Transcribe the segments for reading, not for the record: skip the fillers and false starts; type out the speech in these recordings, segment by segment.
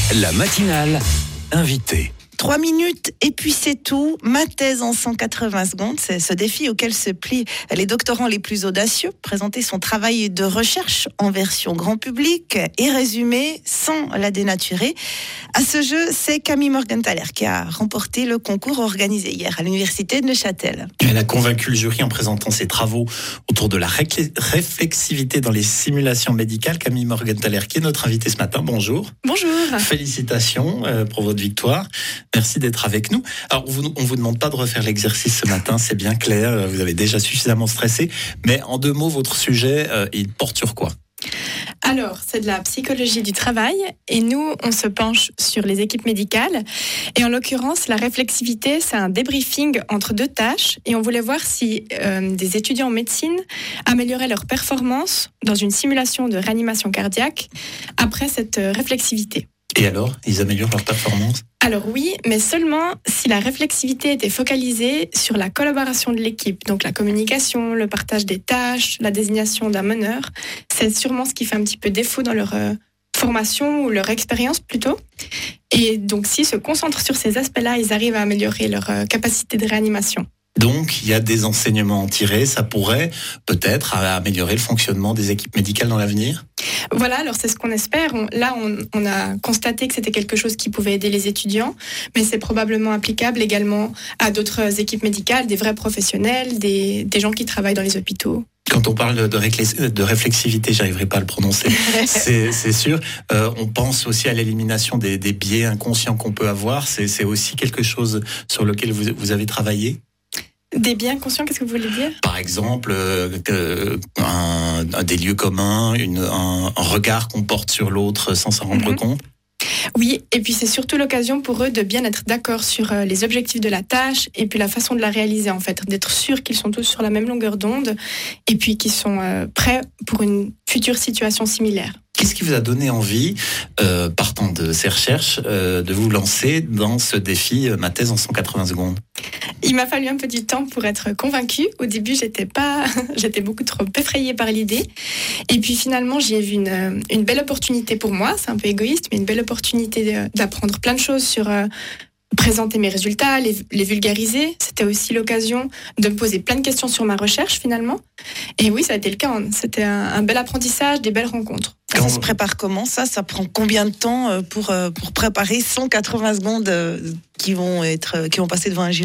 La matinale invitée. 3 minutes et puis c'est tout. Ma thèse en 180 secondes, c'est ce défi auquel se plient les doctorants les plus audacieux. Présenter son travail de recherche en version grand public et résumé sans la dénaturer. À ce jeu, c'est Camille Morgenthaler qui a remporté le concours organisé hier à l'université de Neuchâtel. Elle a convaincu le jury en présentant ses travaux autour de la réflexivité dans les simulations médicales. Camille Morgenthaler qui est notre invitée ce matin. Bonjour. Bonjour. Félicitations pour votre victoire. Merci d'être avec nous. Alors, on vous demande pas de refaire l'exercice ce matin, c'est bien clair. Vous avez déjà suffisamment stressé. Mais en 2 mots, votre sujet, il porte sur quoi ? Alors, c'est de la psychologie du travail et nous, on se penche sur les équipes médicales. Et en l'occurrence, la réflexivité, c'est un débriefing entre 2 tâches et on voulait voir si des étudiants en médecine amélioraient leur performance dans une simulation de réanimation cardiaque après cette réflexivité. Et alors, ils améliorent leur performance ? Alors oui, mais seulement si la réflexivité était focalisée sur la collaboration de l'équipe, donc la communication, le partage des tâches, la désignation d'un meneur. C'est sûrement ce qui fait un petit peu défaut dans leur formation ou leur expérience plutôt. Et donc s'ils se concentrent sur ces aspects-là, ils arrivent à améliorer leur capacité de réanimation. Donc, il y a des enseignements à en tirer. Ça pourrait peut-être améliorer le fonctionnement des équipes médicales dans l'avenir ? Voilà, alors c'est ce qu'on espère. On a constaté que c'était quelque chose qui pouvait aider les étudiants, mais c'est probablement applicable également à d'autres équipes médicales, des vrais professionnels, des gens qui travaillent dans les hôpitaux. Quand on parle de réflexivité, j'arriverai pas à le prononcer, c'est sûr. On pense aussi à l'élimination des biais inconscients qu'on peut avoir. C'est aussi quelque chose sur lequel vous avez travaillé ? Des biens conscients, qu'est-ce que vous voulez dire ? Par exemple, des lieux communs, un regard qu'on porte sur l'autre sans s'en rendre compte. Oui, et puis c'est surtout l'occasion pour eux de bien être d'accord sur les objectifs de la tâche et puis la façon de la réaliser en fait, d'être sûrs qu'ils sont tous sur la même longueur d'onde et puis qu'ils sont prêts pour une future situation similaire. Qu'est-ce qui vous a donné envie, partant de ces recherches, de vous lancer dans ce défi Ma thèse en 180 secondes ? Il m'a fallu un peu du temps pour être convaincue. Au début, j'étais beaucoup trop effrayée par l'idée. Et puis finalement, j'y ai vu une belle opportunité pour moi. C'est un peu égoïste, mais une belle opportunité d'apprendre plein de choses sur présenter mes résultats, les vulgariser. C'était aussi l'occasion de me poser plein de questions sur ma recherche finalement. Et oui, ça a été le cas. C'était un bel apprentissage, des belles rencontres. Ça se prépare comment ça prend combien de temps pour préparer 180 secondes qui vont passer devant un jury ?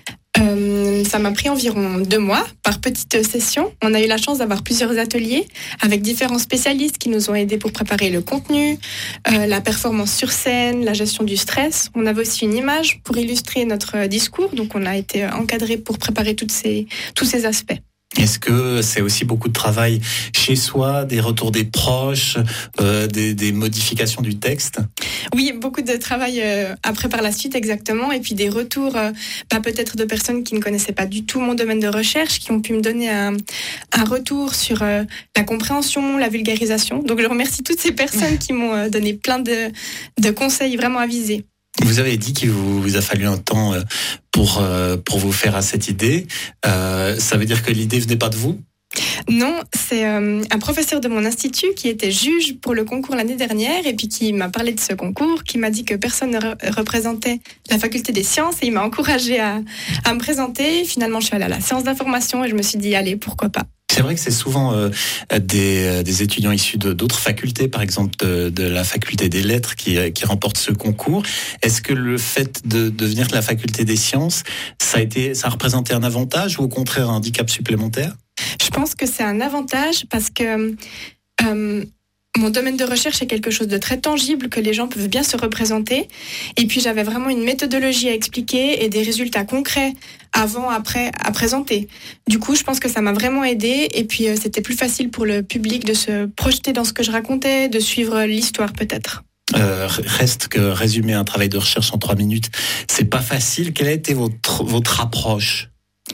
Ça m'a pris environ 2 mois par petite session. On a eu la chance d'avoir plusieurs ateliers avec différents spécialistes qui nous ont aidés pour préparer le contenu, la performance sur scène, la gestion du stress. On avait aussi une image pour illustrer notre discours, donc on a été encadré pour préparer tous ces aspects. Est-ce que c'est aussi beaucoup de travail chez soi, des retours des proches, des modifications du texte ? Oui, beaucoup de travail après par la suite, exactement. Et puis des retours, peut-être de personnes qui ne connaissaient pas du tout mon domaine de recherche, qui ont pu me donner un retour sur la compréhension, la vulgarisation. Donc je remercie toutes ces personnes qui m'ont donné plein de conseils vraiment avisés. Vous avez dit qu'il vous a fallu un temps pour vous faire à cette idée. Ça veut dire que l'idée venait pas de vous ? Non, c'est un professeur de mon institut qui était juge pour le concours l'année dernière et puis qui m'a parlé de ce concours, qui m'a dit que personne ne représentait la faculté des sciences et il m'a encouragée à me présenter. Finalement, je suis allée à la séance d'information et je me suis dit, allez, pourquoi pas. C'est vrai que c'est souvent des étudiants issus d'autres facultés, par exemple de la faculté des lettres qui remportent ce concours. Est-ce que le fait de venir de la faculté des sciences, ça a représenté un avantage ou au contraire un handicap supplémentaire ? Je pense que c'est un avantage parce que mon domaine de recherche est quelque chose de très tangible que les gens peuvent bien se représenter. Et puis j'avais vraiment une méthodologie à expliquer et des résultats concrets avant, après, à présenter. Du coup, je pense que ça m'a vraiment aidée. Et puis c'était plus facile pour le public de se projeter dans ce que je racontais, de suivre l'histoire peut-être. Reste que résumer un travail de recherche en 3 minutes, c'est pas facile. Quelle a été votre approche ?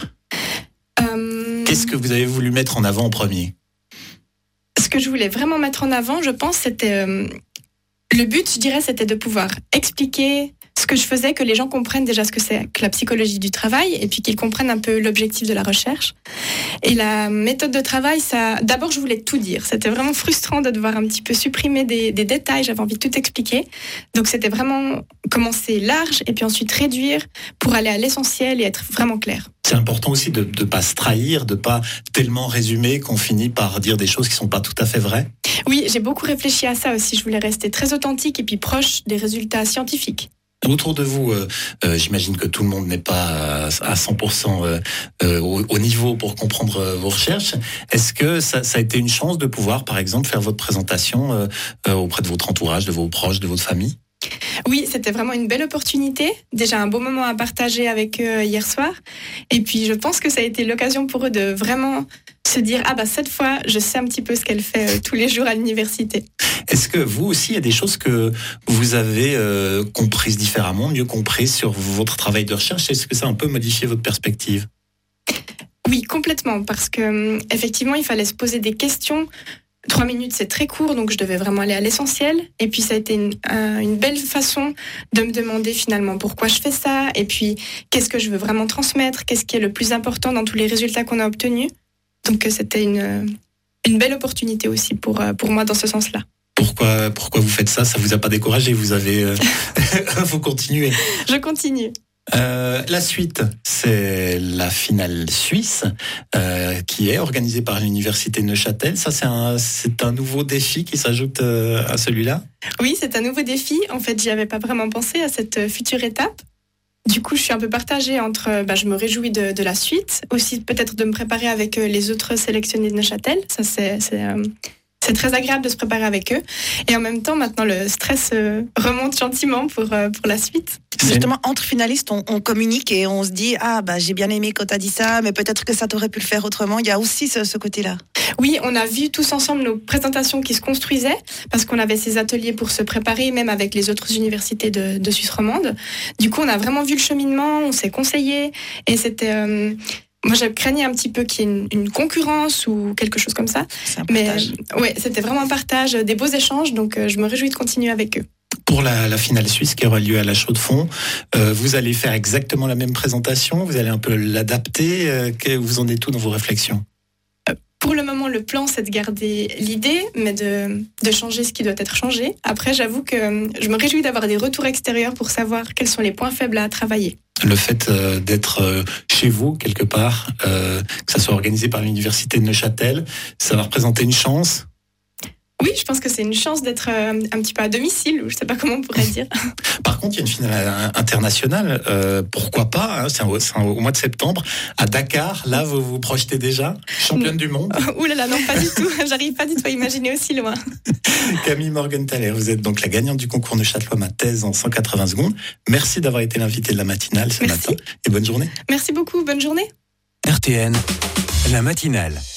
Qu'est-ce que vous avez voulu mettre en avant en premier ? Ce que je voulais vraiment mettre en avant, je pense, c'était le but, je dirais, c'était de pouvoir expliquer ce que je faisais, que les gens comprennent déjà ce que c'est que la psychologie du travail et puis qu'ils comprennent un peu l'objectif de la recherche. Et la méthode de travail, d'abord je voulais tout dire. C'était vraiment frustrant de devoir un petit peu supprimer des détails, j'avais envie de tout expliquer. Donc c'était vraiment commencer large et puis ensuite réduire pour aller à l'essentiel et être vraiment clair. C'est important aussi de ne pas se trahir, de ne pas tellement résumer qu'on finit par dire des choses qui ne sont pas tout à fait vraies. Oui, j'ai beaucoup réfléchi à ça aussi. Je voulais rester très authentique et puis proche des résultats scientifiques. Autour de vous, j'imagine que tout le monde n'est pas à 100% au niveau pour comprendre vos recherches. Est-ce que ça a été une chance de pouvoir, par exemple, faire votre présentation auprès de votre entourage, de vos proches, de votre famille ? Oui, c'était vraiment une belle opportunité. Déjà un beau moment à partager avec eux hier soir. Et puis je pense que ça a été l'occasion pour eux de vraiment se dire « Ah bah cette fois, je sais un petit peu ce qu'elle fait tous les jours à l'université ». Est-ce que vous aussi, il y a des choses que vous avez comprises différemment, mieux comprises sur votre travail de recherche ? Est-ce que ça a un peu modifié votre perspective ? Oui, complètement, parce que effectivement, il fallait se poser des questions. 3 minutes, c'est très court, donc je devais vraiment aller à l'essentiel. Et puis, ça a été une belle façon de me demander finalement pourquoi je fais ça, et puis qu'est-ce que je veux vraiment transmettre, qu'est-ce qui est le plus important dans tous les résultats qu'on a obtenus. Donc, c'était une belle opportunité aussi pour moi dans ce sens-là. Pourquoi vous faites ça ? Ça vous a pas découragé ? Vous avez, vous continuez. Je continue. La suite, c'est la finale suisse qui est organisée par l'université de Neuchâtel. Ça, c'est un nouveau défi qui s'ajoute à celui-là ? Oui, c'est un nouveau défi. En fait, j'y avais pas vraiment pensé à cette future étape. Du coup, je suis un peu partagée entre, je me réjouis de la suite, aussi peut-être de me préparer avec les autres sélectionnés de Neuchâtel. Ça, c'est très agréable de se préparer avec eux. Et en même temps, maintenant, le stress remonte gentiment pour la suite. Justement, entre finalistes, on communique et on se dit « Ah, j'ai bien aimé quand t'as dit ça, mais peut-être que ça t'aurait pu le faire autrement. » Il y a aussi ce côté-là. Oui, on a vu tous ensemble nos présentations qui se construisaient parce qu'on avait ces ateliers pour se préparer, même avec les autres universités de Suisse romande. Du coup, on a vraiment vu le cheminement, on s'est conseillé et c'était... Moi, je craignais un petit peu qu'il y ait une concurrence ou quelque chose comme ça. C'est un partage. Mais ouais, c'était vraiment un partage, des beaux échanges, donc je me réjouis de continuer avec eux. Pour la finale suisse qui aura lieu à la Chaux-de-Fonds, vous allez faire exactement la même présentation ? Vous allez un peu l'adapter ? Vous en êtes où dans vos réflexions ? Pour le moment, le plan, c'est de garder l'idée, mais de changer ce qui doit être changé. Après, j'avoue que je me réjouis d'avoir des retours extérieurs pour savoir quels sont les points faibles à travailler. Le fait d'être chez vous, quelque part, que ça soit organisé par l'université de Neuchâtel, ça va représenter une chance ? Oui, je pense que c'est une chance d'être un petit peu à domicile, ou je ne sais pas comment on pourrait dire. Par contre, il y a une finale internationale, pourquoi pas, hein, c'est au mois de septembre, à Dakar. Là, vous vous projetez déjà championne du monde ? Ouh là là, non, pas du tout. J'arrive pas du tout à imaginer aussi loin. Camille Morgenthaler, vous êtes donc la gagnante du concours Neuchâtelois Ma thèse en 180 secondes. Merci d'avoir été l'invitée de la matinale ce matin et bonne journée. Merci beaucoup, bonne journée. RTN, la matinale.